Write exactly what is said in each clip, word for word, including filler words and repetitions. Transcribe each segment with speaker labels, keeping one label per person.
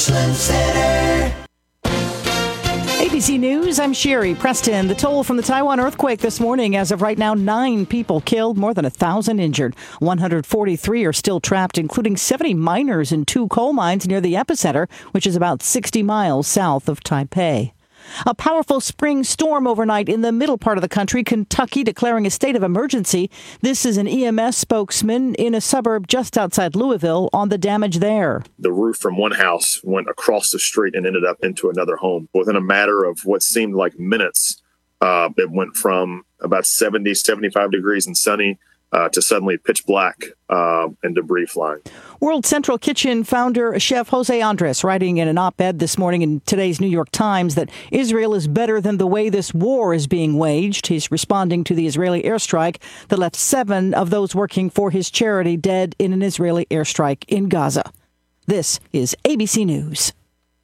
Speaker 1: Richland Center.
Speaker 2: A B C News, I'm Sherry Preston. The toll from the Taiwan earthquake this morning, as of right now, nine people killed, more than one thousand injured. one hundred forty-three are still trapped, including seventy miners in two coal mines near the epicenter, which is about sixty miles south of Taipei. A powerful spring storm overnight in the middle part of the country, Kentucky declaring a state of emergency. This is an E M S spokesman in a suburb just outside Louisville on the damage there.
Speaker 3: The roof from one house went across the street and ended up into another home. Within a matter of what seemed like minutes, uh, it went from about seventy, seventy-five degrees and sunny Uh, to suddenly pitch black uh, and debris flying.
Speaker 2: World Central Kitchen founder Chef Jose Andres writing in an op-ed this morning in today's New York Times that Israel is better than the way this war is being waged. He's responding to the Israeli airstrike that left seven of those working for his charity dead in an Israeli airstrike in Gaza. This is A B C News.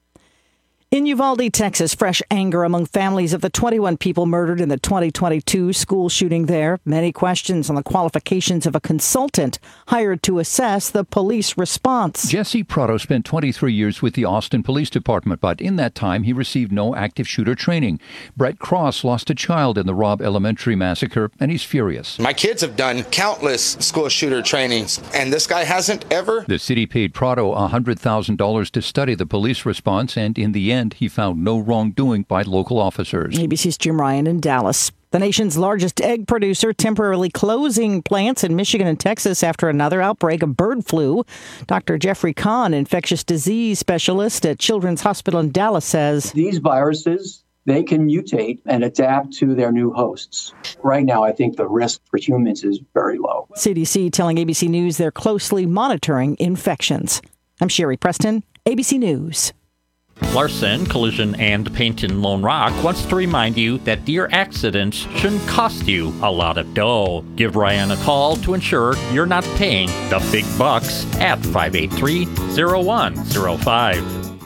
Speaker 2: In Uvalde, Texas, fresh anger among families of the twenty-one people murdered in the twenty twenty-two school shooting there. Many questions on the qualifications of a consultant hired to assess the police response.
Speaker 4: Jesse Prado spent twenty-three years with the Austin Police Department, but in that time he received no active shooter training. Brett Cross lost a child in the Robb Elementary massacre, and he's furious.
Speaker 5: My kids have done countless school shooter trainings, and this guy hasn't ever.
Speaker 4: The city paid Prado one hundred thousand dollars to study the police response, and in the end, he found no wrongdoing by local officers.
Speaker 2: A B C's Jim Ryan in Dallas. The nation's largest egg producer temporarily closing plants in Michigan and Texas after another outbreak of bird flu. Doctor Jeffrey Kahn, infectious disease specialist at Children's Hospital in Dallas, says
Speaker 6: these viruses, they can mutate and adapt to their new hosts. Right now, I think the risk for humans is very low.
Speaker 2: C D C telling A B C News they're closely monitoring infections. I'm Sherry Preston, A B C News.
Speaker 7: Larson Collision and Paint in Lone Rock wants to remind you that deer accidents shouldn't cost you a lot of dough. Give Ryan a call to ensure you're not paying the big bucks at five eight three, zero one zero five.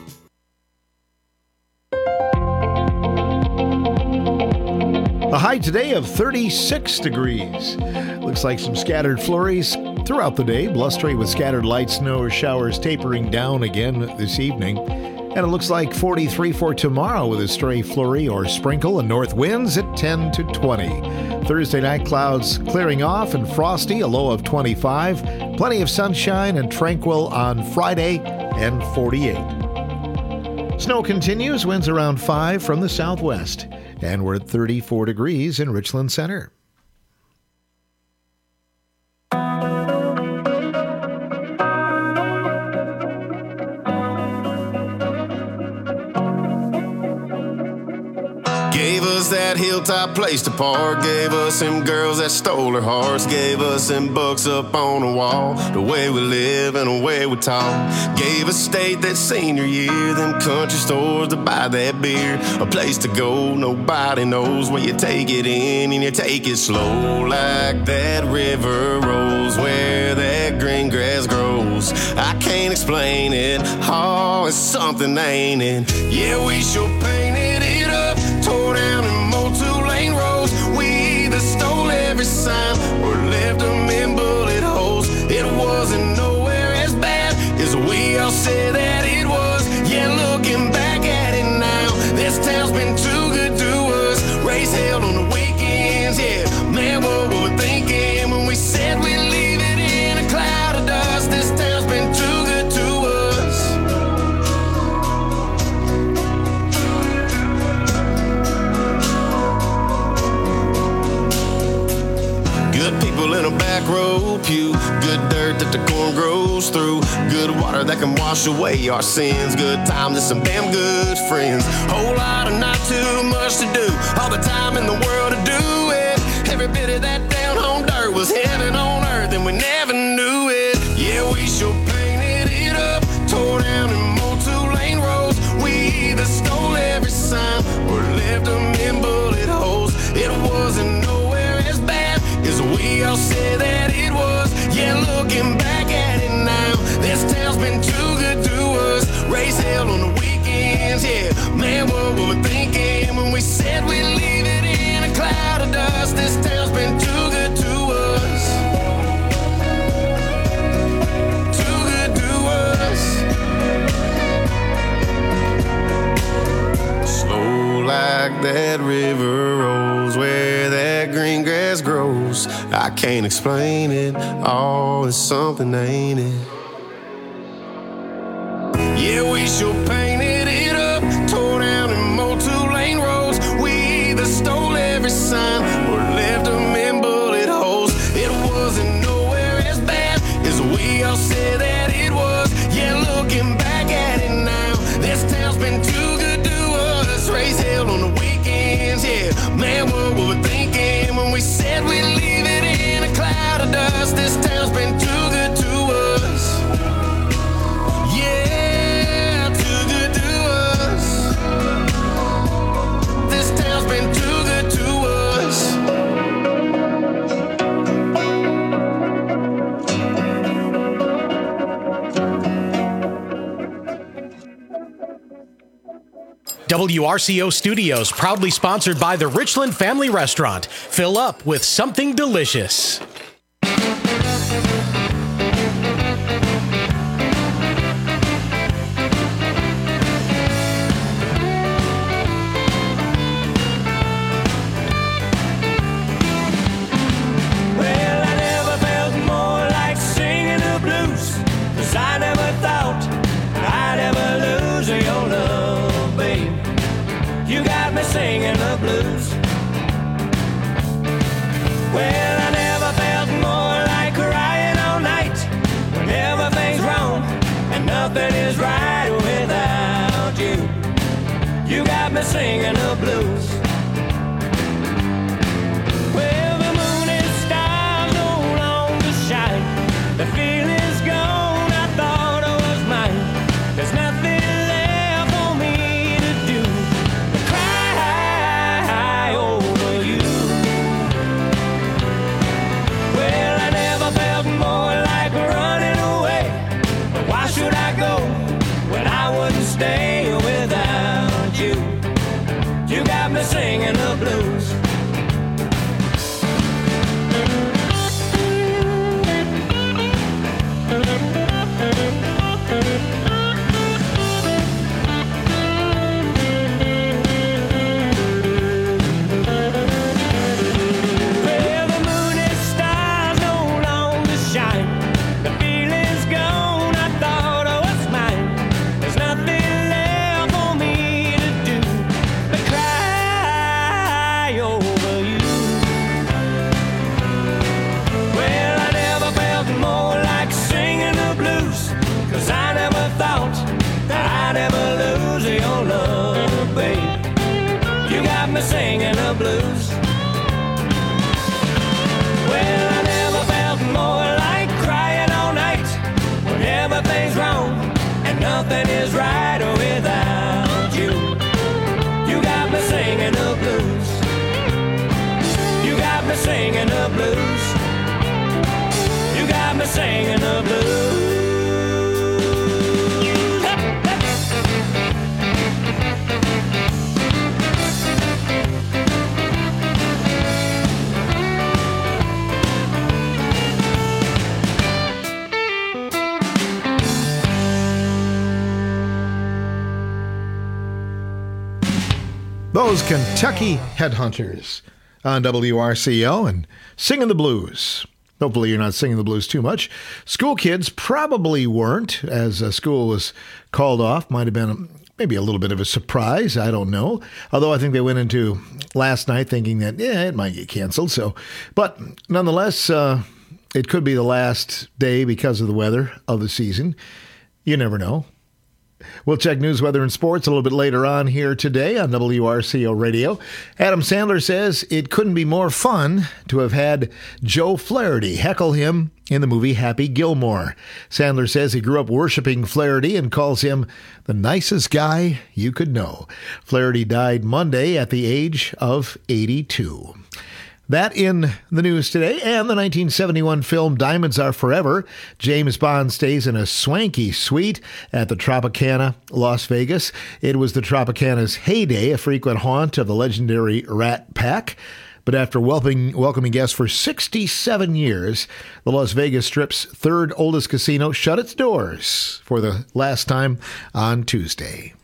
Speaker 8: A high today of thirty-six degrees. Looks like some scattered flurries throughout the day, blustery with scattered light snow or showers tapering down again this evening. And it looks like forty-three for tomorrow with a stray flurry or sprinkle and north winds at ten to twenty. Thursday night clouds clearing off and frosty, a low of twenty-five. Plenty of sunshine and tranquil on Friday and forty-eight. Snow continues, winds around five from the southwest. And we're at thirty-four degrees in Richland Center.
Speaker 9: Gave us that hilltop place to park. Gave us them girls that stole our hearts. Gave us them books up on the wall. The way we live and the way we talk. Gave us state that senior year. Them country stores to buy that beer. A place to go, nobody knows where you take it in and you take it slow. Like that river rolls where that green grass grows. I can't explain it. Oh, it's something, ain't it? Yeah, we sure painted it up. Tore down and mowed two-lane roads. We either stole every sign or left them in bullet holes. It wasn't nowhere as bad as we all said that it was. Yeah, looking back at it now, this town's been too good to us. Race held on the weekends, yeah. Man, what were we thinking when we said we'd leave it in a cloud of dust? This town's been too good to us. Good people in a back row pew. Good dirt that the corn grows through. Good water that can wash away our sins. Good times and some damn good friends. Whole lot of not too much to do. All the time in the world to do it. Every bit of that down home dirt was heaven on earth and we never knew it. Yeah, we sure painted it up. Tore down and mowed two-lane roads. We either stole every sign or left them in bullet holes. It wasn't nowhere as bad as we all said that it was. Yeah, looking back at it now, this town's been too good to us. Race held on the weekends, yeah. Man, what were we thinking when we said we'd leave it in a cloud of dust? This town's been too good to us. Too good to us. can't explain it. Oh, it's something, ain't it? Yeah, we sure painted it up, tore down and mowed two-lane roads. We either stole every sign or left them in bullet holes. It wasn't nowhere as bad as we all said that it was. Yeah, looking back at it now, this town's been too good to us. Raise hell on the weekends, yeah. Man, what were we thinking when we said we'd leave it in a cloud of dust? This town's been too good to us. Yeah, too good to us. This town's been too good to us.
Speaker 1: W R C O Studios, proudly sponsored by the Richland Family Restaurant. Fill up with something delicious.
Speaker 10: Well, I never felt more like singing the blues, 'cause I never thought I'd ever lose your love, babe. You got me singing the blues. Well, I never felt more like crying all night when everything's wrong and nothing is right without you. You got me singing the blues. Well, the moon and stars no longer shine. The feeling's gone, I thought I was mine. There's nothing left for me to do but cry over you. Well, I never felt more like running away. But why should I go when I wouldn't stay without you? You got me singing the blues. Well, the moon and stars no longer shine. The feeling's gone, I thought I was mine. There's nothing left for me to do but cry over you. Well, I never felt more like singing the blues, 'cause I never thought that I'd ever lose your love, babe. You got me singing the blues. Well, I never felt more like crying all night when everything's wrong and nothing is right without you. You got me singing the blues. You got me singing the blues. You got me singing the blues.
Speaker 8: Those Kentucky Headhunters on W R C O and singing the blues. Hopefully you're not singing the blues too much. School kids probably weren't, as uh, school was called off. Might have been a, maybe a little bit of a surprise. I don't know. Although I think they went into last night thinking that, yeah, it might get canceled. So, but nonetheless, uh, it could be the last day because of the weather of the season. You never know. We'll check news, weather, and sports a little bit later on here today on W R C O Radio. Adam Sandler says it couldn't be more fun to have had Joe Flaherty heckle him in the movie Happy Gilmore. Sandler says he grew up worshiping Flaherty and calls him the nicest guy you could know. Flaherty died Monday at the age of eighty-two. That in the news today, and the nineteen seventy-one film Diamonds Are Forever. James Bond stays in a swanky suite at the Tropicana, Las Vegas. It was the Tropicana's heyday, a frequent haunt of the legendary Rat Pack. But after welcoming, welcoming guests for sixty-seven years, the Las Vegas Strip's third oldest casino shut its doors for the last time on Tuesday.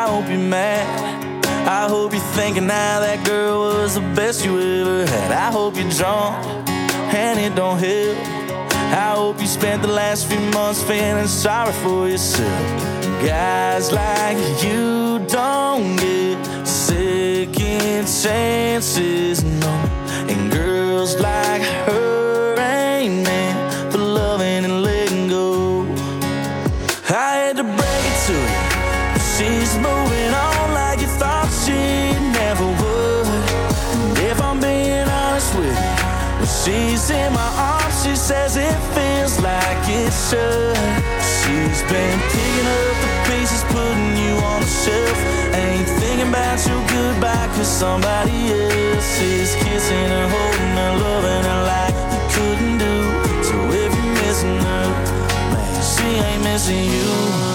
Speaker 11: I hope you're mad. I hope you're thinking now that girl was the best you ever had. I hope you're drunk and it don't help. I hope you spent the last few months feeling sorry for yourself. Guys like you don't get second chances, no. And girls like her ain't meant for loving and letting go. I had to break it to you, she's moving on like you thought she never would. And if I'm being honest with you, when she's in my arms, she says it feels like it should. She's been picking up the pieces, putting you on the shelf. Ain't thinking about your goodbye, cause somebody else is kissing her, holding her, loving her like you couldn't do. So if you're missing her, man, she ain't missing you.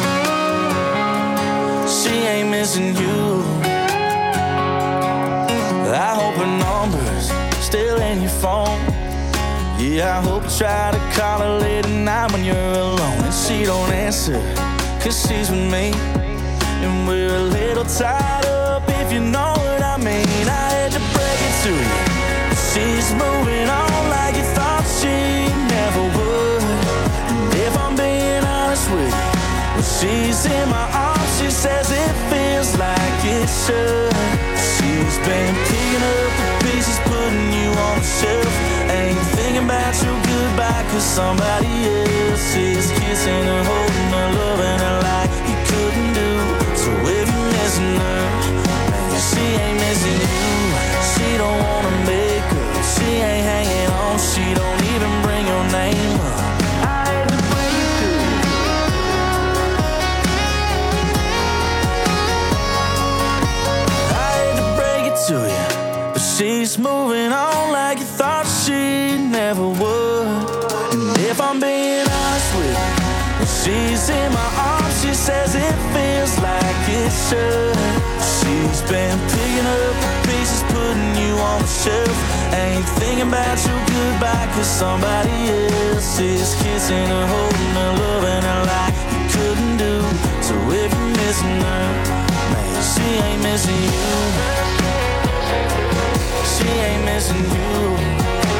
Speaker 11: She ain't missing you. I hope her number's still in your phone. Yeah, I hope you try to call her late at night when you're alone and she don't answer, cause she's with me. And we're a little tied up, if you know what I mean. I had to break it to you, she's moving on like you thought she never would. And if I'm being honest with you, when she's in my arms, she says it feels like it should. She's been picking up the pieces, putting you on the shelf. Ain't thinking about your goodbye, cause somebody else is kissing her, holding her, loving her like you couldn't do. So if you're missing her, man, she ain't missing you. She don't wanna make up, she ain't hanging on, she don't even bring your name up. I had to bring it to you. I had to break it to you, but she's moving on like you thought she never would. And if I'm being honest with you, when she's in my arms, she says it feels like it should. She's been picking up the pieces, putting you on the shelf. Ain't thinking about your goodbye, cause somebody else is kissing her, holding her, loving her like you couldn't do. So if you're missing her, man, she ain't missing you. She ain't missing you.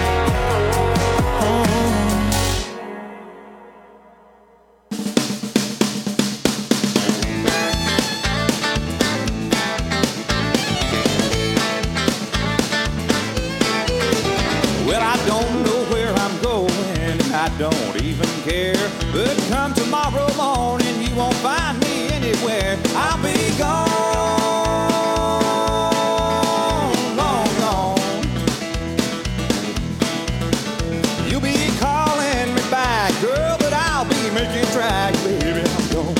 Speaker 12: I don't even care, but come tomorrow morning, you won't find me anywhere. I'll be gone, long gone. You'll be calling me back, girl, but I'll be making track, baby, I'm gone.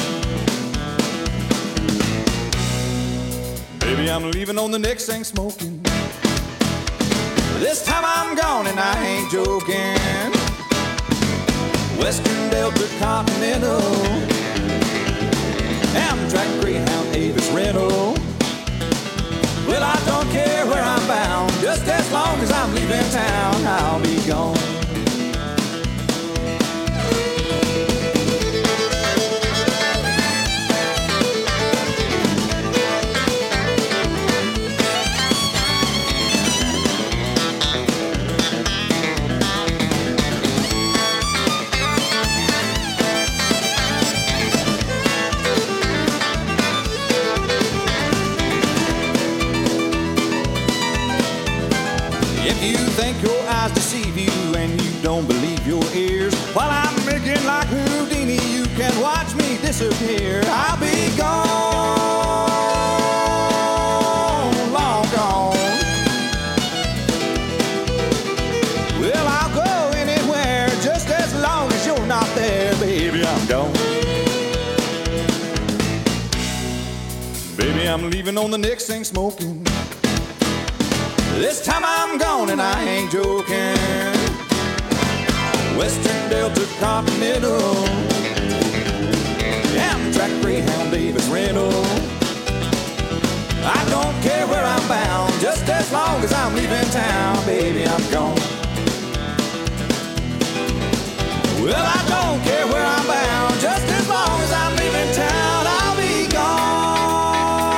Speaker 12: Baby, I'm leaving on the next thing smoking. This time I'm gone and I ain't joking. Western Delta Continental, Amtrak, Greyhound, Avis Rental. Well, I don't care where I'm bound, just as long as I'm leaving town, I'll be gone. Think your eyes deceive you and you don't believe your ears. While I'm making like Houdini, you can watch me disappear. I'll be gone, long gone. Well, I'll go anywhere just as long as you're not there, baby, I'm gone. Baby, I'm leaving on the next thing smoking. This time I'm gone and I ain't joking. Western Delta Continental, Amtrak, Greyhound, Avis Rental. I don't care where I'm bound, just as long as I'm leaving town, baby, I'm gone. Well, I don't care where I'm bound, just as long as I'm leaving town, I'll be gone.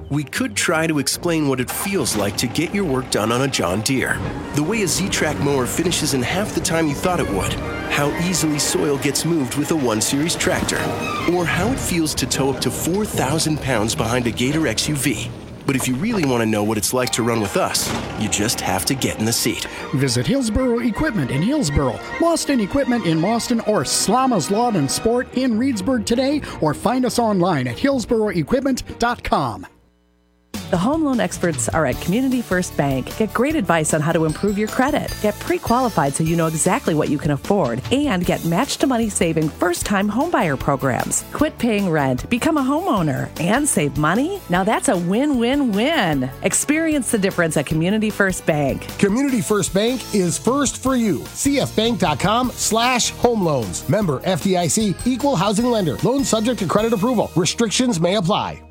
Speaker 13: We could try to explain what it feels like to get your work done on a John Deere. The way a Z-Track mower finishes in half the time you thought it would. How easily soil gets moved with a one series tractor. Or how it feels to tow up to four thousand pounds behind a Gator X U V. But if you really want to know what it's like to run with us, you just have to get in the seat.
Speaker 14: Visit Hillsboro Equipment in Hillsboro, Boston Equipment in Boston, or Slama's Lawn and Sport in Reedsburg today, or find us online at hillsboro equipment dot com.
Speaker 15: The home loan experts are at Community First Bank. Get great advice on how to improve your credit. Get pre-qualified so you know exactly what you can afford. And get match-to-money saving first-time homebuyer programs. Quit paying rent, become a homeowner, and save money? Now that's a win-win-win. Experience the difference at Community First Bank.
Speaker 16: Community First Bank is first for you. C F bank dot com slash home loans. Member F D I C, equal housing lender. Loan subject to credit approval. Restrictions may apply.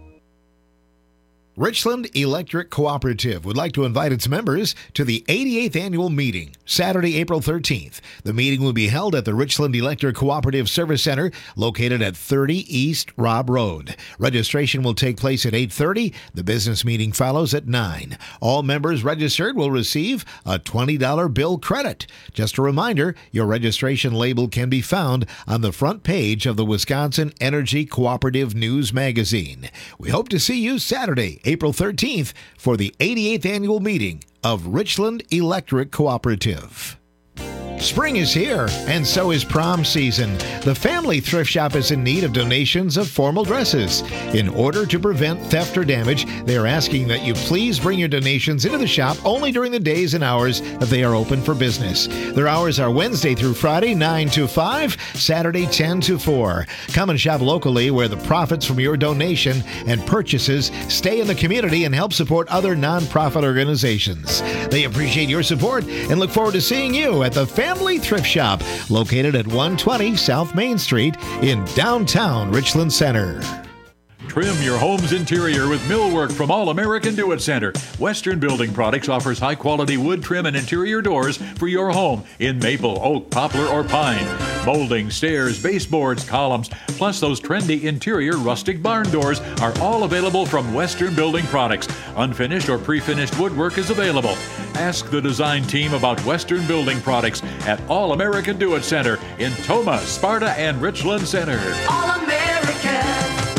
Speaker 8: Richland Electric Cooperative would like to invite its members to the eighty-eighth annual meeting, Saturday, April thirteenth. The meeting will be held at the Richland Electric Cooperative Service Center, located at thirty East Robb Road. Registration will take place at eight thirty. The business meeting follows at nine. All members registered will receive a twenty dollars bill credit. Just a reminder, your registration label can be found on the front page of the Wisconsin Energy Cooperative News Magazine. We hope to see you Saturday, April thirteenth, for the eighty-eighth annual meeting of Richland Electric Cooperative. Spring is here, and so is prom season. The Family Thrift Shop is in need of donations of formal dresses. In order to prevent theft or damage, they are asking that you please bring your donations into the shop only during the days and hours that they are open for business. Their hours are Wednesday through Friday, nine to five, Saturday, ten to four. Come and shop locally, where the profits from your donation and purchases stay in the community and help support other nonprofit organizations. They appreciate your support and look forward to seeing you at the Family Family Thrift Shop, located at one twenty South Main Street in downtown Richland Center.
Speaker 17: Trim your home's interior with millwork from All American Do It Center. Western Building Products offers high-quality wood trim and interior doors for your home in maple, oak, poplar, or pine. Molding, stairs, baseboards, columns, plus those trendy interior rustic barn doors are all available from Western Building Products. Unfinished or pre-finished woodwork is available. Ask the design team about Western Building Products at All American Do It Center in Tomah, Sparta, and Richland Center.
Speaker 10: All American.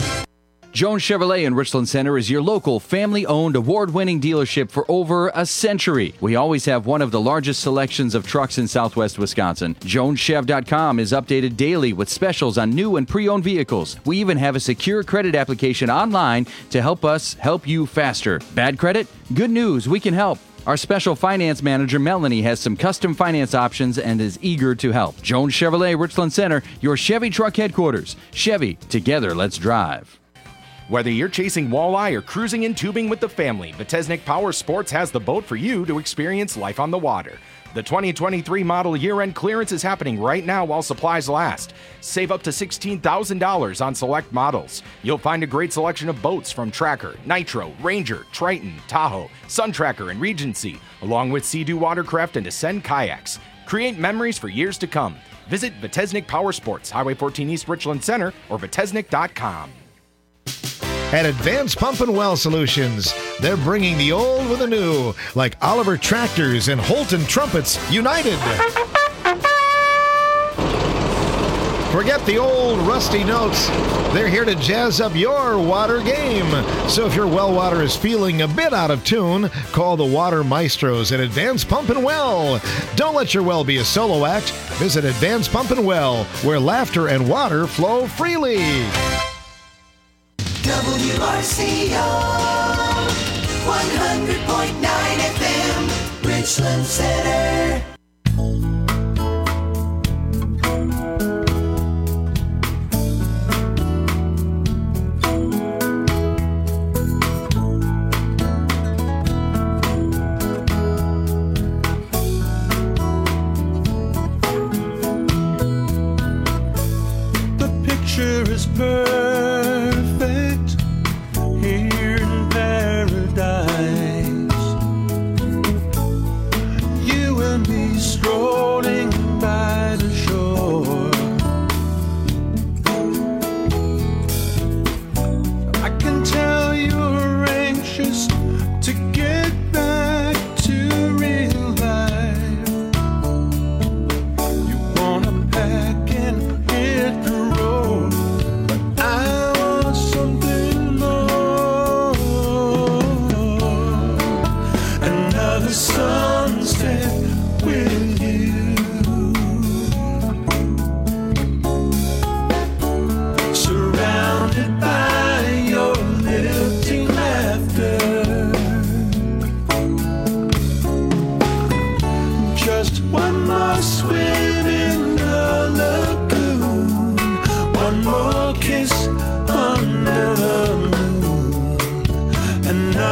Speaker 18: Jones Chevrolet in Richland Center is your local family-owned, award-winning dealership for over a century. We always have one of the largest selections of trucks in southwest Wisconsin. Jones Chev dot com is updated daily with specials on new and pre-owned vehicles. We even have a secure credit application online to help us help you faster. Bad credit? Good news, we can help. Our special finance manager, Melanie, has some custom finance options and is eager to help. Jones Chevrolet, Richland Center, your Chevy truck headquarters. Chevy, together, let's drive.
Speaker 19: Whether you're chasing walleye or cruising in tubing with the family, Vitesnik Power Sports has the boat for you to experience life on the water. The twenty twenty-three model year-end clearance is happening right now while supplies last. Save up to sixteen thousand dollars on select models. You'll find a great selection of boats from Tracker, Nitro, Ranger, Triton, Tahoe, Sun Tracker, and Regency, along with Sea-Doo watercraft and Ascend kayaks. Create memories for years to come. Visit Vitesnik Power Sports, Highway fourteen East, Richland Center, or vitesnik dot com.
Speaker 8: At Advanced Pump and Well Solutions, they're bringing the old with the new, like Oliver Tractors and Holton Trumpets united. Forget the old rusty notes. They're here to jazz up your water game. So if your well water is feeling a bit out of tune, call the Water Maestros at Advanced Pump and Well. Don't let your well be a solo act. Visit Advanced Pump and Well, where laughter and water flow freely.
Speaker 10: W R C O one hundred point nine F M, Richland Center. The picture is perfect here in paradise. You and me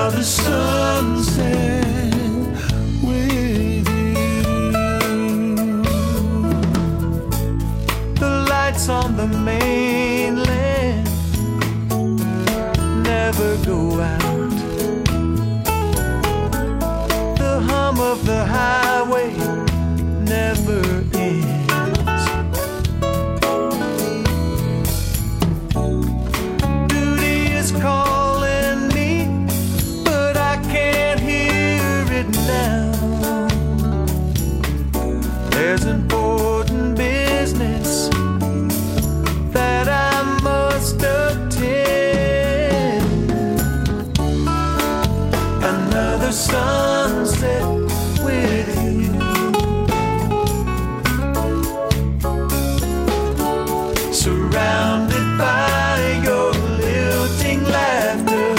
Speaker 10: Another sunset with you. The lights on the mainland never go out. The hum of the highway never ends. Duty is calling me, but I can't hear it now. There's important business that I must attend. Another sunset with you. Surrounded by your lilting laughter.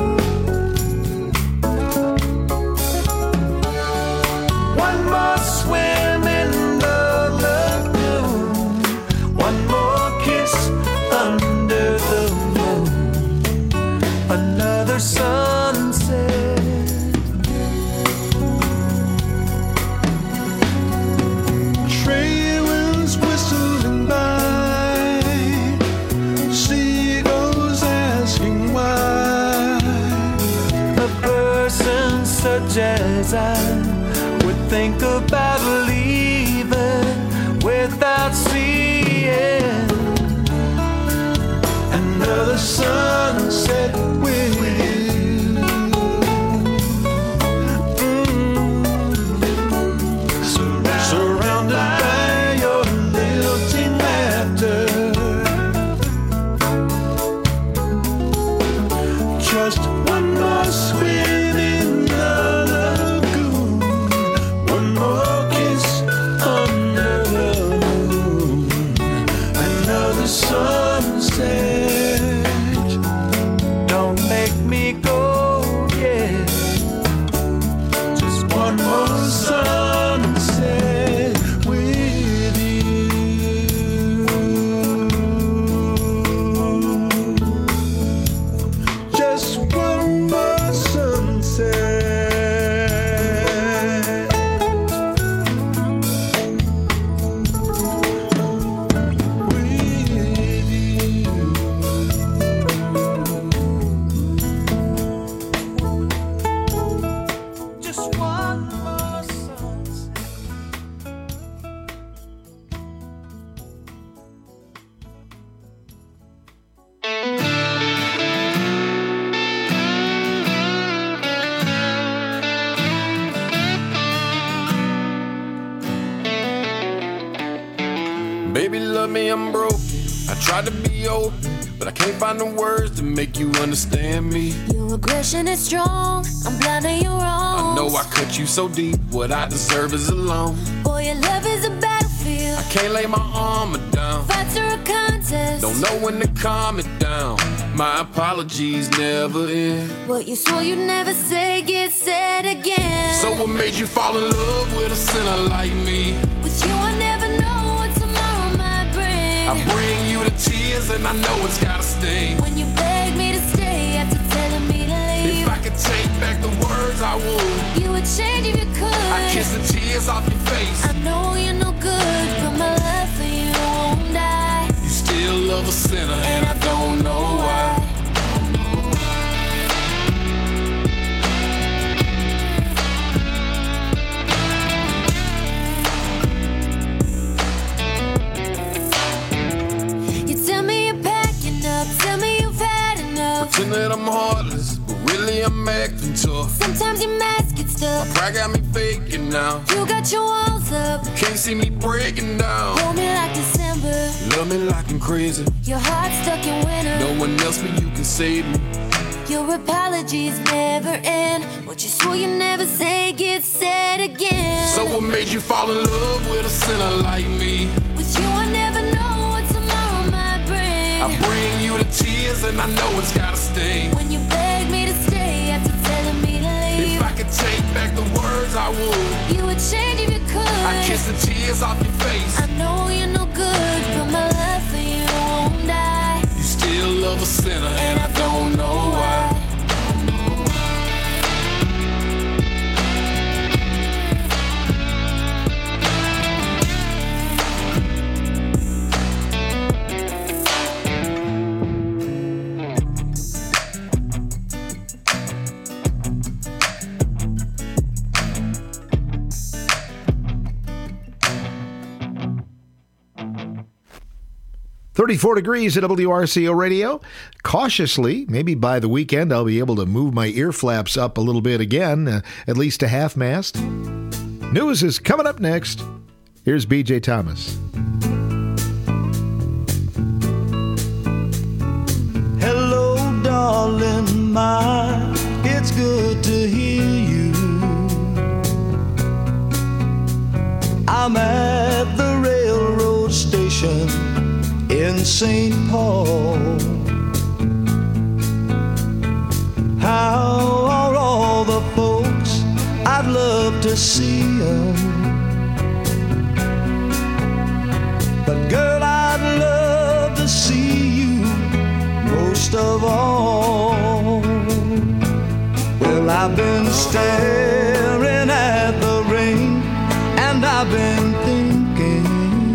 Speaker 10: One more swim in the lagoon. One more kiss under the moon. Another sunset. Trailers whistling by, seagulls asking why. A person such as I would think about leaving without seeing another sunset with you. Surrounded by your lilting laughter. Just one more swim in the lagoon. One more kiss under the moon. Another sunset. Don't make me go yet. Just one more sunset with you. Just one more sunset. Just one more sunset.
Speaker 9: Baby, love me, I'm broken. I tried to be open, but I can't find the words to make you understand me.
Speaker 20: Your aggression is strong. I'm blind to your wrongs.
Speaker 9: I know I cut you so deep, what I deserve is alone.
Speaker 20: Boy, your love is a battlefield.
Speaker 9: I can't lay my armor down.
Speaker 20: Fights are a contest.
Speaker 9: Don't know when to calm it down. My apologies never end.
Speaker 20: What you swore you'd never say gets said again.
Speaker 9: So what made you fall in love with a sinner like me?
Speaker 20: With you I never know what tomorrow might bring.
Speaker 9: I bring you the tears and I know it's gotta sting.
Speaker 20: When you beg me to stay after telling me to leave.
Speaker 9: If I could take back the words I would.
Speaker 20: You would change if you could.
Speaker 9: I kiss the tears off your face.
Speaker 20: I know you're no good, but my love for you won't die.
Speaker 9: You still love a sinner and I don't know why.
Speaker 20: You tell me you're packing up, tell me you've had enough.
Speaker 9: Pretend that I'm heartless, but really I'm acting tough.
Speaker 20: Sometimes your mask gets stuck.
Speaker 9: My pride got me faking now.
Speaker 20: You got your walls up.
Speaker 9: Can't see me breaking down.
Speaker 20: Hold me like December.
Speaker 9: Love me like I'm crazy.
Speaker 20: Your heart stuck in winter.
Speaker 9: No one else but you can save me.
Speaker 20: Your apologies never end. What you swore you never say gets said again.
Speaker 9: So what made you fall in love with a sinner like me?
Speaker 20: With you I never know what tomorrow might bring.
Speaker 9: I bring you the tears and I know it's gotta sting.
Speaker 20: When you beg me to stay after telling me to leave.
Speaker 9: If I could take back the words I would.
Speaker 20: You would change if you could.
Speaker 9: I kiss the tears off your face.
Speaker 20: I know you're no good, but my love for you won't die.
Speaker 9: You still love a sinner and I don't know why.
Speaker 8: thirty-four degrees at W R C O Radio. Cautiously, maybe by the weekend, I'll be able to move my ear flaps up a little bit again, uh, at least a half mast. News is coming up next. Here's B J Thomas.
Speaker 10: Hello, darling, my, it's good to hear you. I'm at the railroad station in Saint Paul. How are all the folks? I'd love to see them. But girl, I'd love to see you most of all. Well, I've been staring at the rain, and I've been thinking,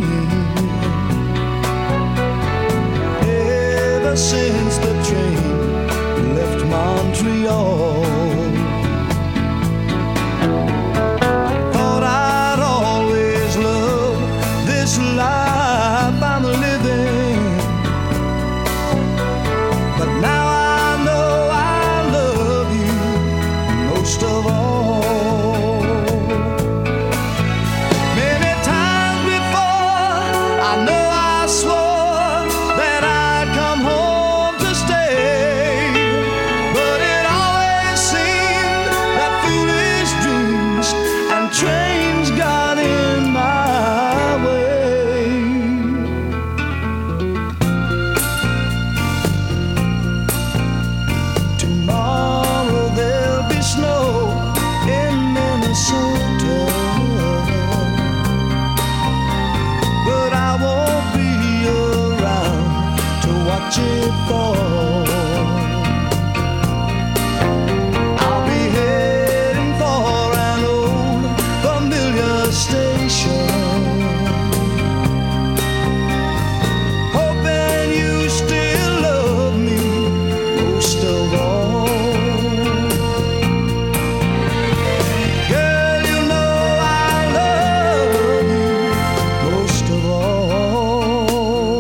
Speaker 10: ever since the train left Montreal, thought I'd always love this life I'm living, but now I know I love you most of all. Many times before, I know I swore that I'd come home to stay, but it always seemed that foolish dreams and trains got in my way. Tomorrow there'll be snow in Minnesota, but I won't be around to watch it fall. I'll be heading for an old familiar station, hoping you still love me most of all. Girl, you know I love you most of all.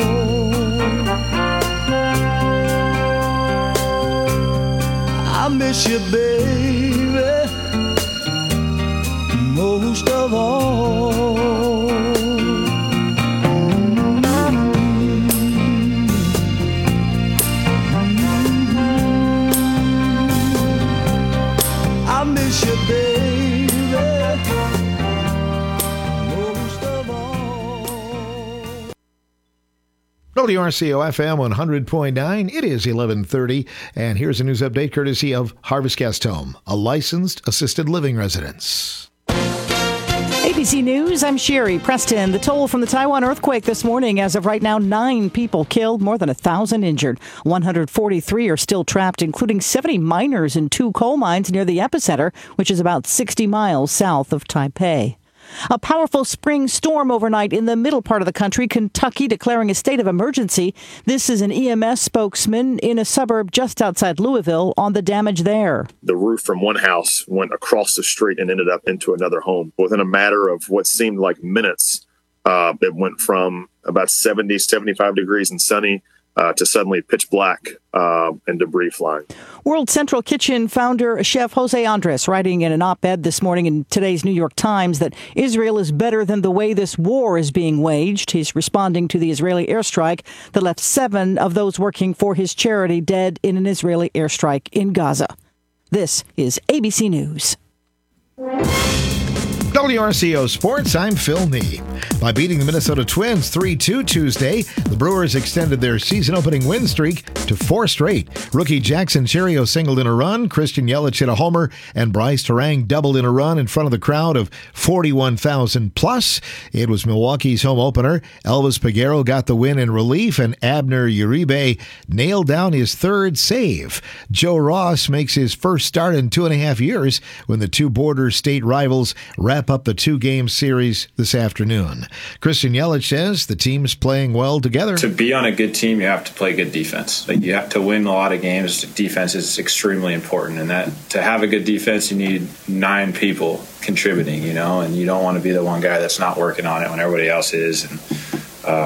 Speaker 10: I miss you, baby, most of all. I miss you, baby, most of all.
Speaker 8: W R C O F M one hundred point nine. It is eleven thirty, and here's a news update courtesy of Harvest Guest Home, a licensed assisted living residence.
Speaker 2: A B C News, I'm Sherry Preston. The toll from the Taiwan earthquake this morning, as of right now, nine people killed, more than one thousand injured. one hundred forty-three are still trapped, including seventy miners in two coal mines near the epicenter, which is about sixty miles south of Taipei. A powerful spring storm overnight in the middle part of the country, Kentucky declaring a state of emergency. This is an E M S spokesman in a suburb just outside Louisville on the damage there.
Speaker 3: The roof from one house went across the street and ended up into another home. Within a matter of what seemed like minutes, uh, it went from about seventy, seventy-five degrees and sunny uh, to suddenly pitch black uh, and debris flying.
Speaker 2: World Central Kitchen founder Chef Jose Andres writing in an op-ed this morning in today's New York Times that Israel is better than the way this war is being waged. He's responding to the Israeli airstrike that left seven of those working for his charity dead in an Israeli airstrike in Gaza. This is A B C News.
Speaker 8: W R C O Sports, I'm Phil Nee. By beating the Minnesota Twins three two Tuesday, the Brewers extended their season-opening win streak to four straight. Rookie Jackson Chourio singled in a run, Christian Yelich hit a homer, and Bryce Terang doubled in a run in front of the crowd of forty-one thousand plus. It was Milwaukee's home opener. Elvis Peguero got the win in relief, and Abner Uribe nailed down his third save. Joe Ross makes his first start in two and a half years when the two border state rivals wrap up the two-game series this afternoon. Christian Yelich says the team's playing well together.
Speaker 21: To be on a good team, you have to play good defense. Like, you have to win a lot of games. Defense is extremely important, and that to have a good defense, you need nine people contributing, you know, and you don't want to be the one guy that's not working on it when everybody else is. And um,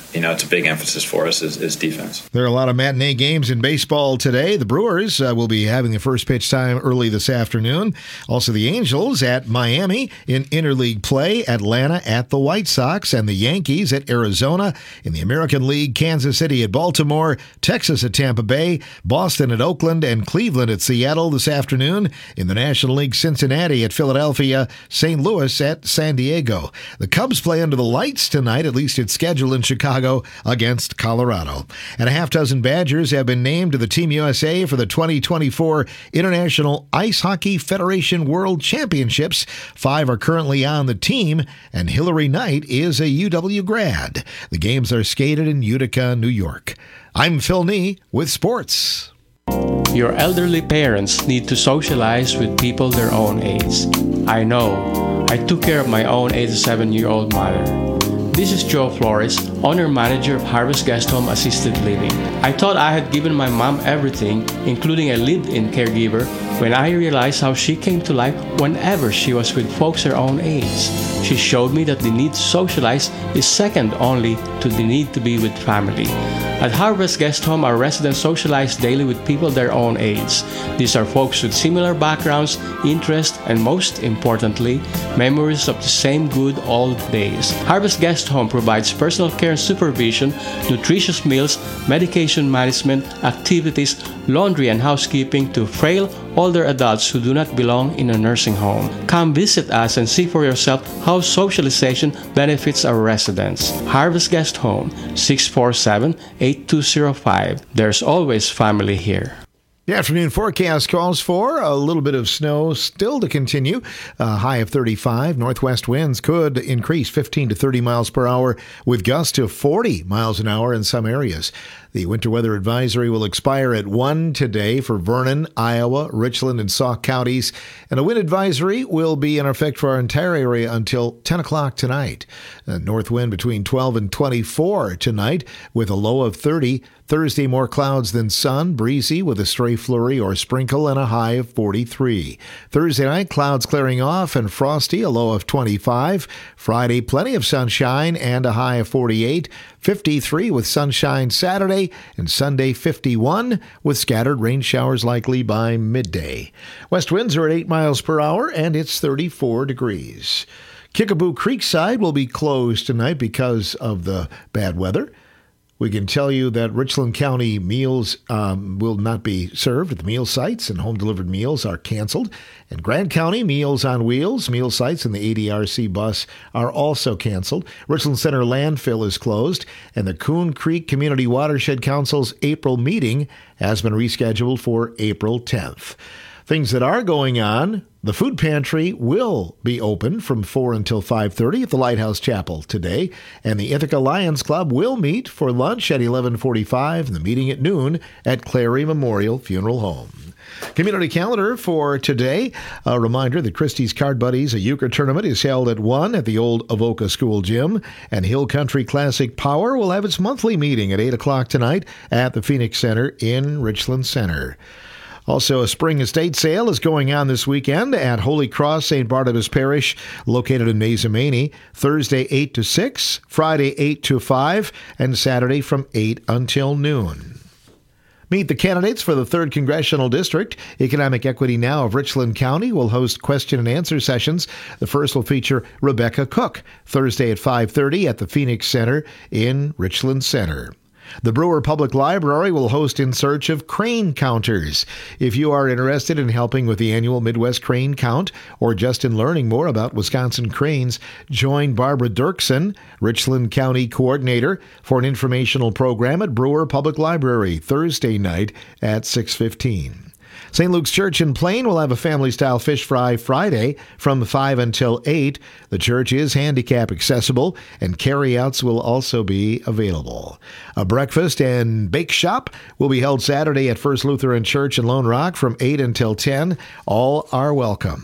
Speaker 21: you know, it's a big emphasis for us is, is defense.
Speaker 8: There are a lot of matinee games in baseball today. The Brewers uh, will be having the first pitch time early this afternoon. Also, the Angels at Miami in interleague play, Atlanta at the White Sox, and the Yankees at Arizona. In the American League, Kansas City at Baltimore, Texas at Tampa Bay, Boston at Oakland, and Cleveland at Seattle this afternoon. In the National League, Cincinnati at Philadelphia, Saint Louis at San Diego. The Cubs play under the lights tonight, at least it's scheduled in Chicago, against Colorado. And a half dozen Badgers have been named to the Team U S A for the twenty twenty-four International Ice Hockey Federation World Championships. Five are currently on the team, and Hillary Knight is a U W grad. The games are skated in Utica, New York. I'm Phil Nee with sports.
Speaker 5: Your elderly parents need to socialize with people their own age. I know. I took care of my own eighty-seven-year-old mother. This is Joe Flores, owner-manager of Harvest Guest Home Assisted Living. I thought I had given my mom everything, including a live-in caregiver, when I realized how she came to life whenever she was with folks her own age. She showed me that the need to socialize is second only to the need to be with family. At Harvest Guest Home, our residents socialize daily with people their own age. These are folks with similar backgrounds, interests, and most importantly, memories of the same good old days. Harvest Guest Home provides personal care and supervision, nutritious meals, medication management, activities, laundry and housekeeping to frail, older adults who do not belong in a nursing home. Come visit us and see for yourself how socialization benefits our residents. Harvest Guest Home, six four seven, eight two zero five. There's always family here.
Speaker 8: The afternoon forecast calls for a little bit of snow still to continue. A high of thirty-five. Northwest winds could increase fifteen to thirty miles per hour with gusts to forty miles an hour in some areas. The winter weather advisory will expire at one today for Vernon, Iowa, Richland, and Sauk counties. And a wind advisory will be in effect for our entire area until ten o'clock tonight. A north wind between twelve and twenty-four tonight with a low of thirty. Thursday, more clouds than sun, breezy with a stray flurry or sprinkle and a high of forty-three. Thursday night, clouds clearing off and frosty, a low of twenty-five. Friday, plenty of sunshine and a high of forty-eight. fifty-three with sunshine Saturday, and Sunday fifty-one with scattered rain showers likely by midday. West winds are at eight miles per hour and it's thirty-four degrees. Kickapoo Creekside will be closed tonight because of the bad weather. We can tell you that Richland County meals um, will not be served at the meal sites, and home-delivered meals are canceled. And Grant County Meals on Wheels, meal sites, and the A D R C bus are also canceled. Richland Center landfill is closed, and the Coon Creek Community Watershed Council's April meeting has been rescheduled for April tenth. Things that are going on: the food pantry will be open from four until five thirty at the Lighthouse Chapel today, and the Ithaca Lions Club will meet for lunch at eleven forty-five, and the meeting at noon at Clary Memorial Funeral Home. Community calendar for today. A reminder that Christie's Card Buddies, a euchre tournament, is held at one at the old Avoca School Gym, and Hill Country Classic Power will have its monthly meeting at eight o'clock tonight at the Phoenix Center in Richland Center. Also, a spring estate sale is going on this weekend at Holy Cross Saint Barnabas Parish, located in Mazomanie, Thursday eight to six, Friday eight to five, and Saturday from eight until noon. Meet the candidates for the third Congressional District. Economic Equity Now of Richland County will host question and answer sessions. The first will feature Rebecca Cook, Thursday at five thirty at the Phoenix Center in Richland Center. The Brewer Public Library will host In Search of Crane Counters. If you are interested in helping with the annual Midwest Crane Count or just in learning more about Wisconsin cranes, join Barbara Dirksen, Richland County Coordinator, for an informational program at Brewer Public Library Thursday night at six fifteen. Saint Luke's Church in Plain will have a family-style fish fry Friday from five until eight. The church is handicap accessible, and carryouts will also be available. A breakfast and bake shop will be held Saturday at First Lutheran Church in Lone Rock from eight until ten. All are welcome.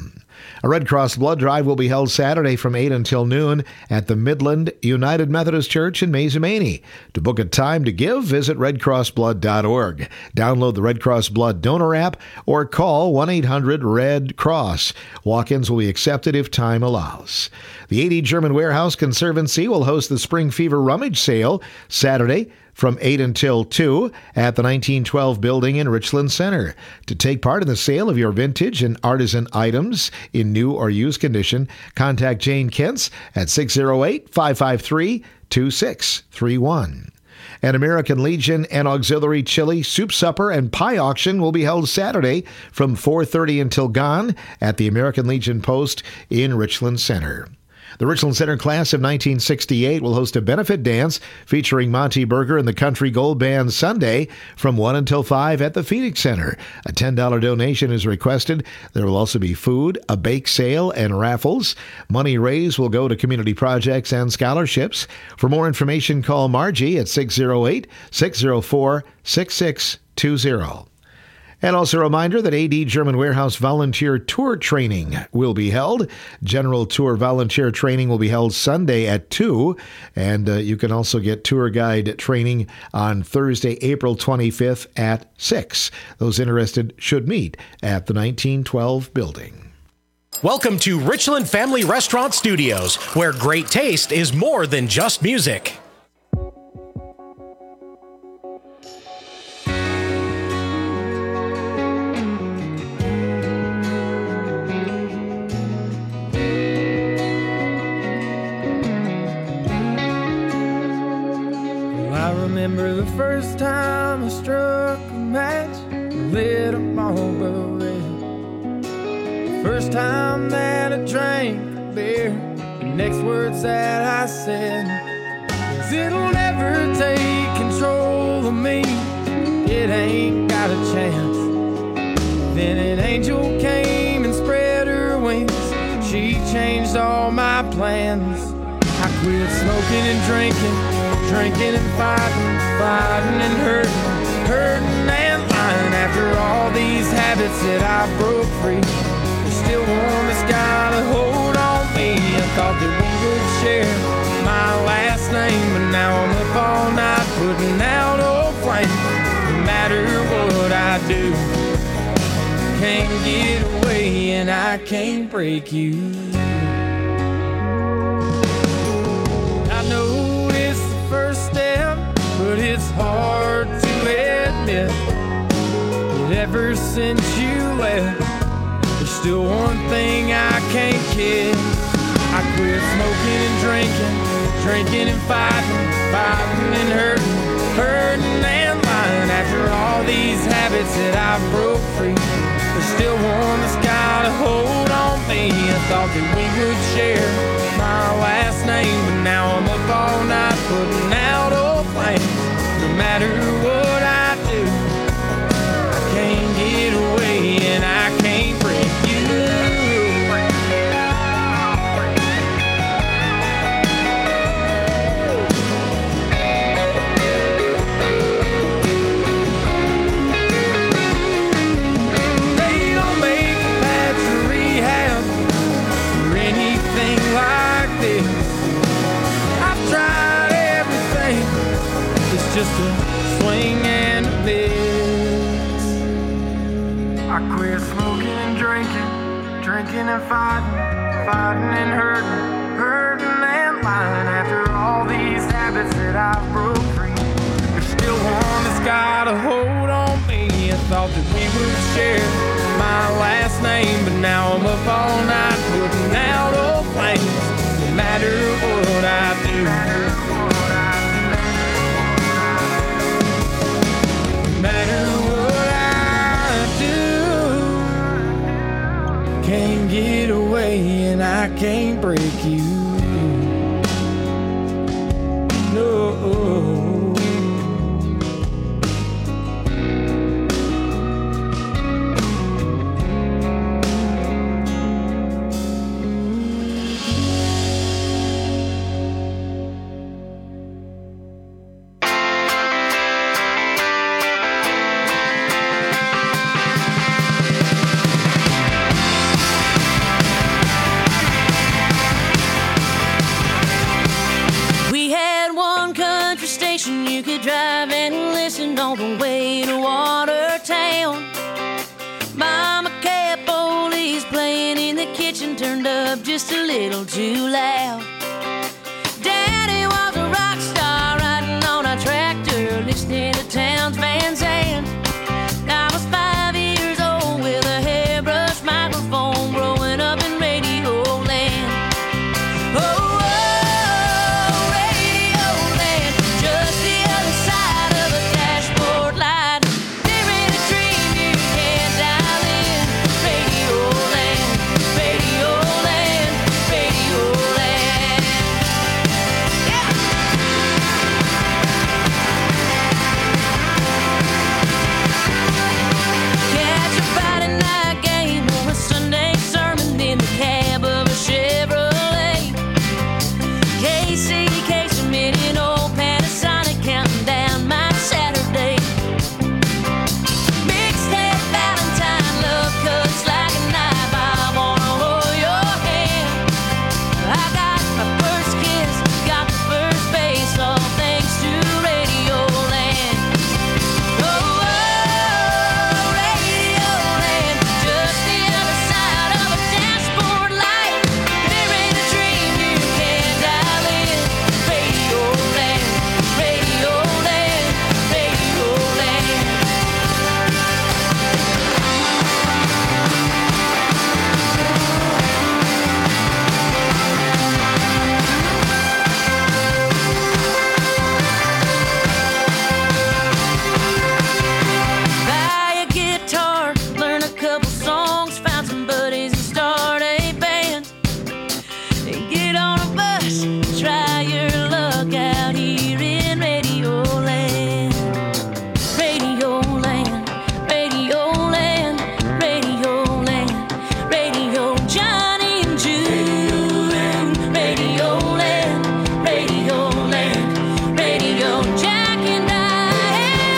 Speaker 8: A Red Cross blood drive will be held Saturday from eight until noon at the Midland United Methodist Church in Mazomanie. To book a time to give, visit red cross blood dot org. Download the Red Cross Blood Donor app or call one eight hundred red cross. Walk-ins will be accepted if time allows. The A D German Warehouse Conservancy will host the Spring Fever Rummage Sale Saturday from eight until two at the nineteen twelve building in Richland Center. To take part in the sale of your vintage and artisan items in new or used condition, contact Jane Kentz at six oh eight, five five three, two six three one. An American Legion and Auxiliary Chili Soup Supper and Pie Auction will be held Saturday from four thirty until gone at the American Legion Post in Richland Center. The Richland Center class of nineteen sixty-eight will host a benefit dance featuring Monty Berger and the Country Gold Band Sunday from one until five at the Phoenix Center. A ten dollars donation is requested. There will also be food, a bake sale, and raffles. Money raised will go to community projects and scholarships. For more information, call Margie at six oh eight, six oh four, six six two oh. And also a reminder that A D German Warehouse Volunteer Tour Training will be held. General Tour Volunteer Training will be held Sunday at two. And uh, you can also get tour guide training on Thursday, April twenty-fifth at six. Those interested should meet at the nineteen twelve building.
Speaker 1: Welcome to Richland Family Restaurant Studios, where great taste is more than just music.
Speaker 12: I remember the first time I struck a match, lit up all but red. The first time that I drank a beer, the next words that I said, 'cause it'll never take control of me, it ain't got a chance. Then an angel came and spread her wings, she changed all my plans. I quit smoking and drinking, drinking and fighting, fighting and hurting, hurting and lying. After all these habits that I broke free, there's still one that's got a hold on me. I thought that we would share my last name, but now I'm up all night putting out old flames. No matter what I do, can't get away and I can't break you. I know it's the first step, but it's hard to admit that ever since you left, there's still one thing I can't kiss. I quit smoking and drinking, drinking and fighting, fighting and hurting, hurting and lying. After all these habits that I broke free, there's still one that's got a hold on me. I thought that we would share my last name, but now I'm up all night putting out old flames. No matter what I do, I can't get away and I can't break you. They don't make a path to rehab or anything like this. I've tried everything, it's just a swing and a miss. I quit smoking and drinking, drinking and fighting, fighting and hurting, hurting and lying. After all these habits that I broke free, there's still one that's got a hold on me. I thought that we would share my last name, but now I'm up all night putting out old flames. No matter what I do, no matter what I do, can't get away and I can't break you. No.
Speaker 20: kitchen turned up just a little too loud. Daddy was a rock star riding on a tractor, listening to Townes Van Zandt. I was five years old with a hairbrush microphone, growing up in radio land. Oh, oh, radio land, just the other side of a dashboard light. There ain't a dream you can't dial in. Radio land, radio land, radio land. Yeah. Catch a Friday night game or a Sunday sermon in the cab of a Chevrolet. K C, Casey, Mini, old Panasonic, counting down my Saturday. Mixtape, Valentine, love cuts like a knife. I wanna hold your hand. I got my first kiss, got my first base, all thanks to Radio Land. Oh, oh, Radio Land, just the other side of a dashboard light. There ain't a dream you can't dial in. Radio Land, Radio Land, Radio Land. Buy a guitar, learn a couple songs, find some buddies and start a band. And get on a bus, try your luck out here in Radio Land. Radio Land, Radio Land, Radio Land, Radio Johnny and June. Radio Land, Radio Land, Radio Jack and Diane.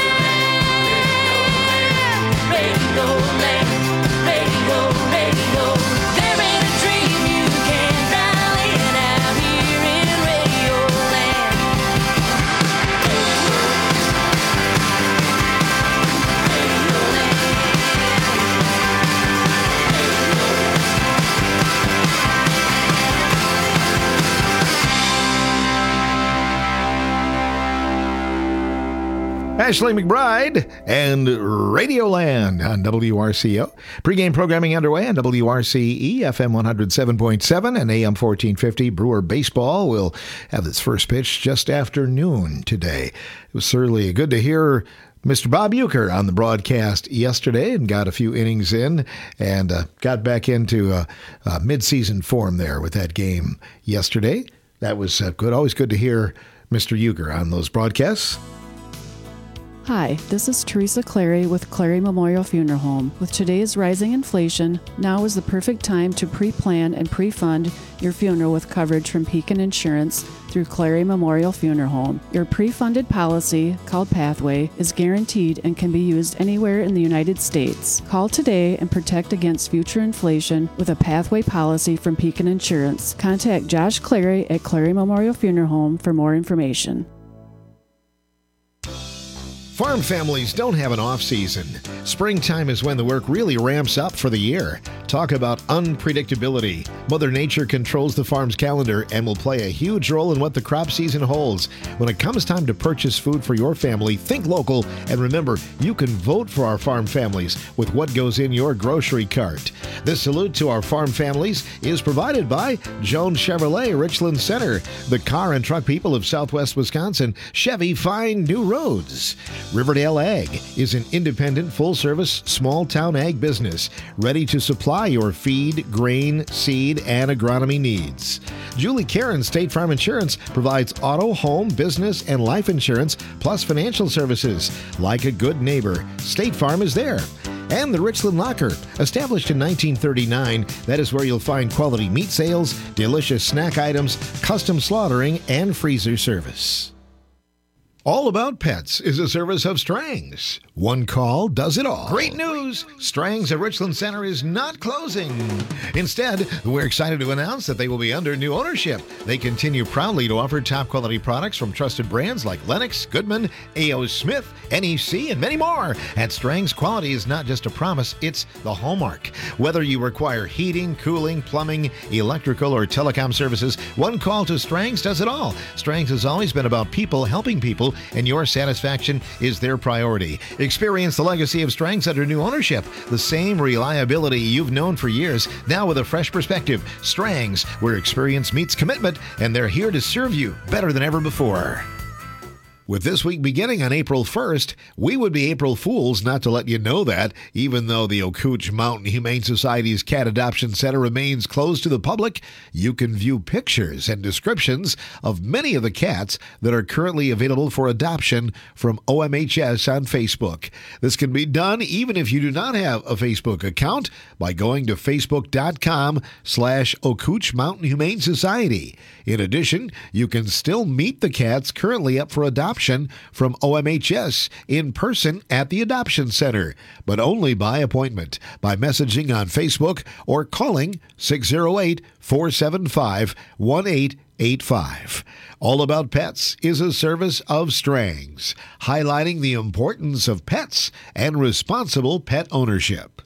Speaker 20: Radio Land, Radio, Radio. There ain't a dream you can't dial in out here in Radio Land.
Speaker 8: Ashley McBride and Radioland on W R C O. Pre-game programming underway on W R C E, F M one oh seven point seven and A M fourteen fifty. Brewer Baseball will have its first pitch just after noon today. It was certainly good to hear Mister Bob Uecker on the broadcast yesterday and got a few innings in and uh, got back into uh, uh, mid-season form there with that game yesterday. That was uh, good. Always good to hear Mister Uecker on those broadcasts.
Speaker 4: Hi, this is Teresa Clary with Clary Memorial Funeral Home. With today's rising inflation, now is the perfect time to pre-plan and pre-fund your funeral with coverage from Pekin Insurance through Clary Memorial Funeral Home. Your pre-funded policy, called Pathway, is guaranteed and can be used anywhere in the United States. Call today and protect against future inflation with a Pathway policy from Pekin Insurance. Contact Josh Clary at Clary Memorial Funeral Home for more information.
Speaker 8: Farm families don't have an off-season. Springtime is when the work really ramps up for the year. Talk about unpredictability. Mother Nature controls the farm's calendar and will play a huge role in what the crop season holds. When it comes time to purchase food for your family, think local, and remember, you can vote for our farm families with what goes in your grocery cart. This salute to our farm families is provided by Jones Chevrolet Richland Center, the car and truck people of Southwest Wisconsin. Chevy find new roads. Riverdale Ag is an independent, full-service, small-town ag business ready to supply your feed, grain, seed, and agronomy needs. Julie Karen State Farm Insurance provides auto, home, business, and life insurance, plus financial services. Like a good neighbor, State Farm is there. And the Richland Locker, established in nineteen thirty-nine, that is where you'll find quality meat sales, delicious snack items, custom slaughtering, and freezer service. All About Pets is a service of Strang's. One call does it all. Great news! Strang's at Richland Center is not closing. Instead, we're excited to announce that they will be under new ownership. They continue proudly to offer top quality products from trusted brands like Lennox, Goodman, A O. Smith, N E C, and many more. At Strang's, quality is not just a promise, it's the hallmark. Whether you require heating, cooling, plumbing, electrical, or telecom services, one call to Strang's does it all. Strang's has always been about people helping people, and your satisfaction is their priority. Experience the legacy of Strang's under new ownership. The same reliability you've known for years, now with a fresh perspective. Strang's, where experience meets commitment, and they're here to serve you better than ever before. With this week beginning on April first, we would be April Fools not to let you know that, even though the Ocooch Mountain Humane Society's Cat Adoption Center remains closed to the public. You can view pictures and descriptions of many of the cats that are currently available for adoption from O M H S on Facebook. This can be done even if you do not have a Facebook account by going to facebook.com slash Ocooch Mountain Humane Society. In addition, you can still meet the cats currently up for adoption from O M H S in person at the Adoption Center, but only by appointment, by messaging on Facebook or calling six oh eight, four seven five, one eight eight five. All About Pets is a service of Strang's, highlighting the importance of pets and responsible pet ownership.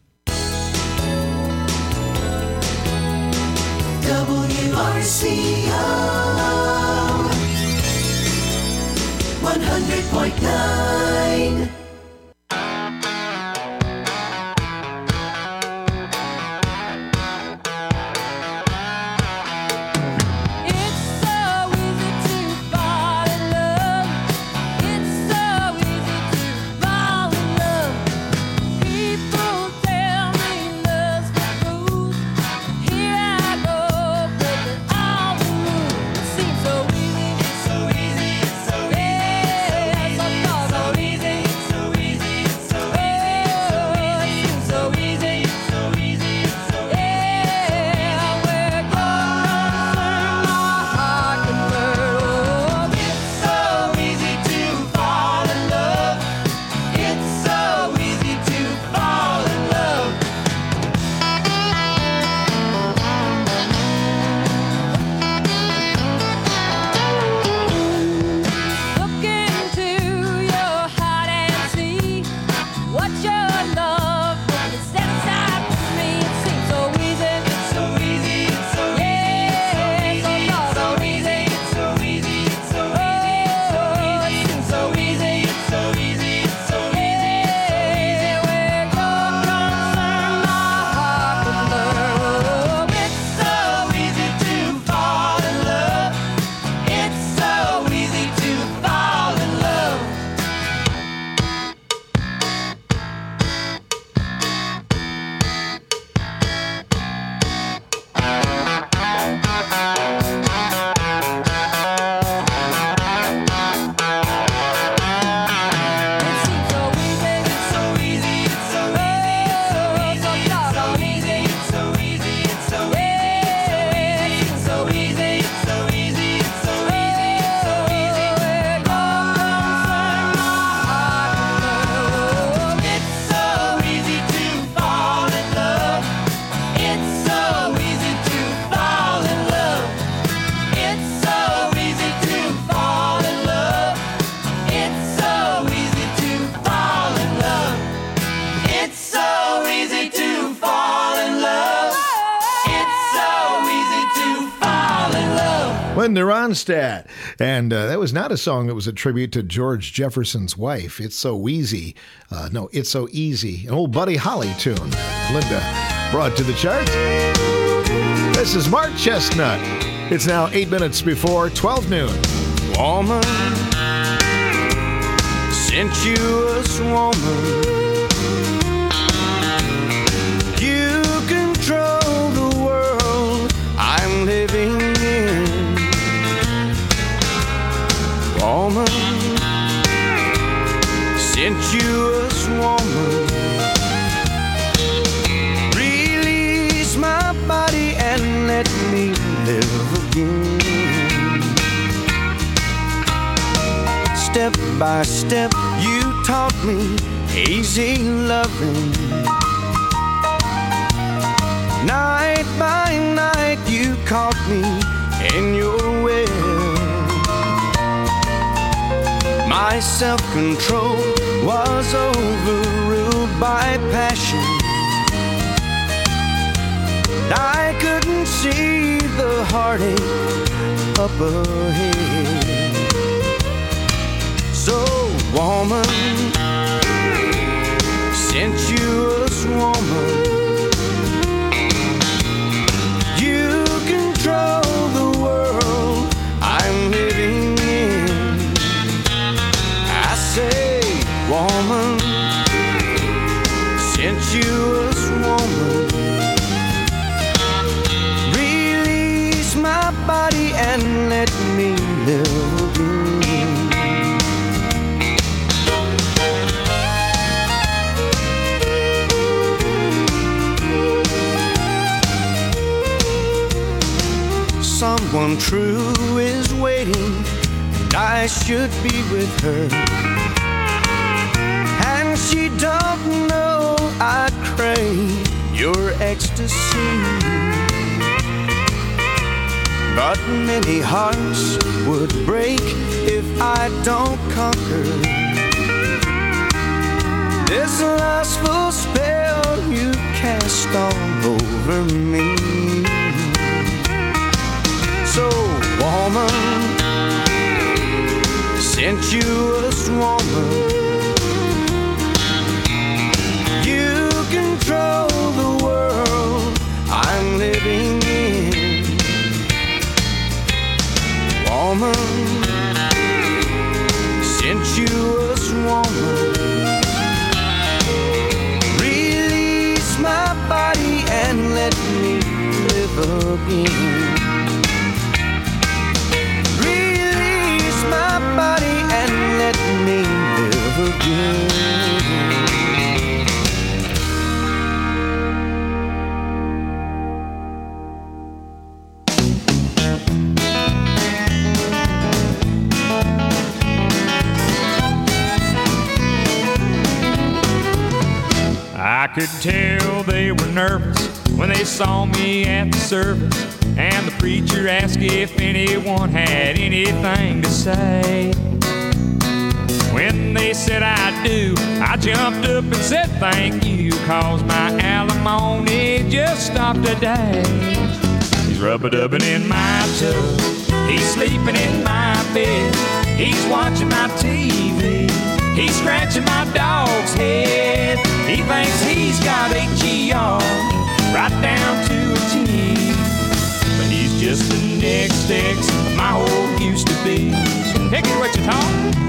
Speaker 10: W R C O one hundred point nine.
Speaker 8: Linda Ronstadt. And uh, that was not a song that was a tribute to George Jefferson's wife. It's So Easy. Uh, no, It's So Easy. An old Buddy Holly tune. Linda brought to the chart. This is Mark Chestnut. It's now eight minutes before twelve noon.
Speaker 11: Woman, sensuous woman, you control the world I'm living in. Woman, sensuous woman, release my body and let me live again. Step
Speaker 6: by step, you taught me easy loving. Night by night, you caught me in your will. My self-control was overruled by passion. I couldn't see the heartache up ahead. So, woman, sensuous woman, you control the world I'm living in. I say, woman, sensuous woman, release my body and let me live again. Someone true is waiting, and I should be with her. And she don't know I crave your ecstasy. But many hearts would break if I don't conquer this lustful spell you cast all over me. So, woman, sensuous woman, you control the world I'm living in. Woman, sensuous woman, release my body and let me live again. My body and let me live again.
Speaker 12: I could tell they were nervous when they saw me at the service, and the preacher asked if anyone had anything to say. When they said I do, I jumped up and said thank you, 'cause my alimony just stopped today. He's rub-a-dubbing in my tub, he's sleeping in my bed, he's watching my T V, he's scratching my dog's head. He thinks he's got H E R right down to a T, but he's just the next ex of my old used to be. Pick it, Wichita.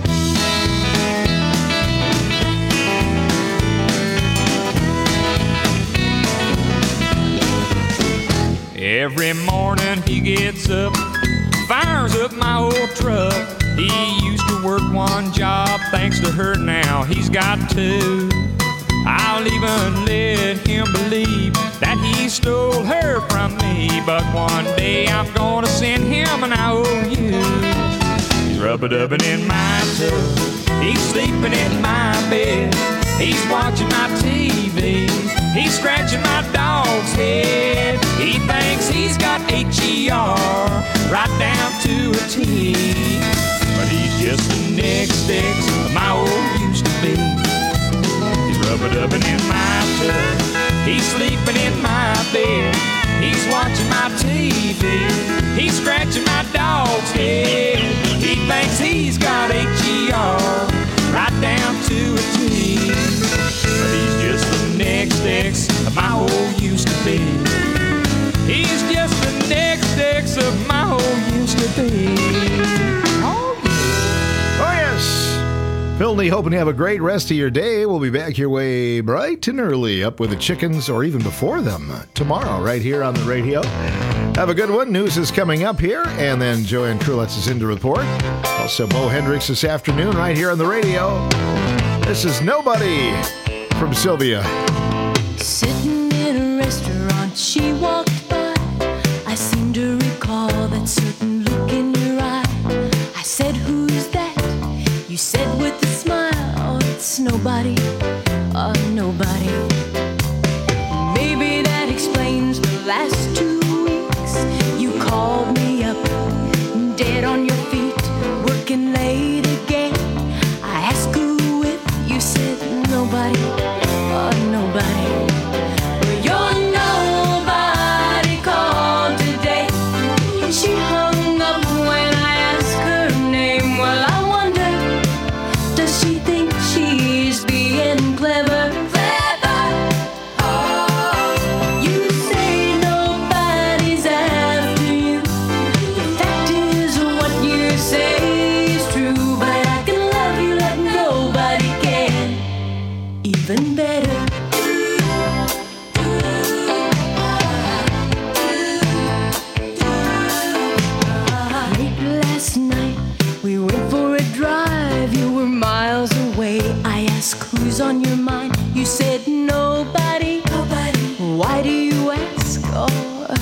Speaker 12: Every morning he gets up, fires up my old truck. He used to work one job, thanks to her now he's got two. I'll even let him believe that he stole her from me, but one day I'm gonna send him an I O U. He's rub-a-dubbing in my tub, he's sleeping in my bed, he's watching my T V, he's scratching my dog's head. He thinks he's got H E R right down to a T, but he's just the next ex of my old used to be. He's rub-a-dubbing in my tub, he's sleeping in my bed, he's watching my T V, he's scratching my dog's head. He thinks he's got H E R right down to a T, but he's just the next ex of my old used to be. He's just the next ex of my old used to be.
Speaker 8: Oh, yes. Phil Lee, hoping you have a great rest of your day. We'll be back your way bright and early, up with the chickens or even before them tomorrow right here on the radio. Have a good one. News is coming up here, and then Joanne Truletz is in to report. Also, Bo Hendricks this afternoon right here on the radio. This is Nobody from Sylvia.
Speaker 20: Sitting in a restaurant, she walked by. I seem to recall that certain look in your eye. I said, who's that? You said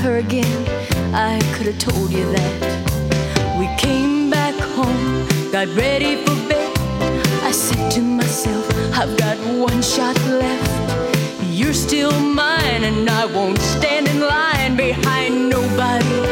Speaker 20: her again, I could have told you that. We came back home, got ready for bed. I said to myself, I've got one shot left. You're still mine, and I won't stand in line behind nobody.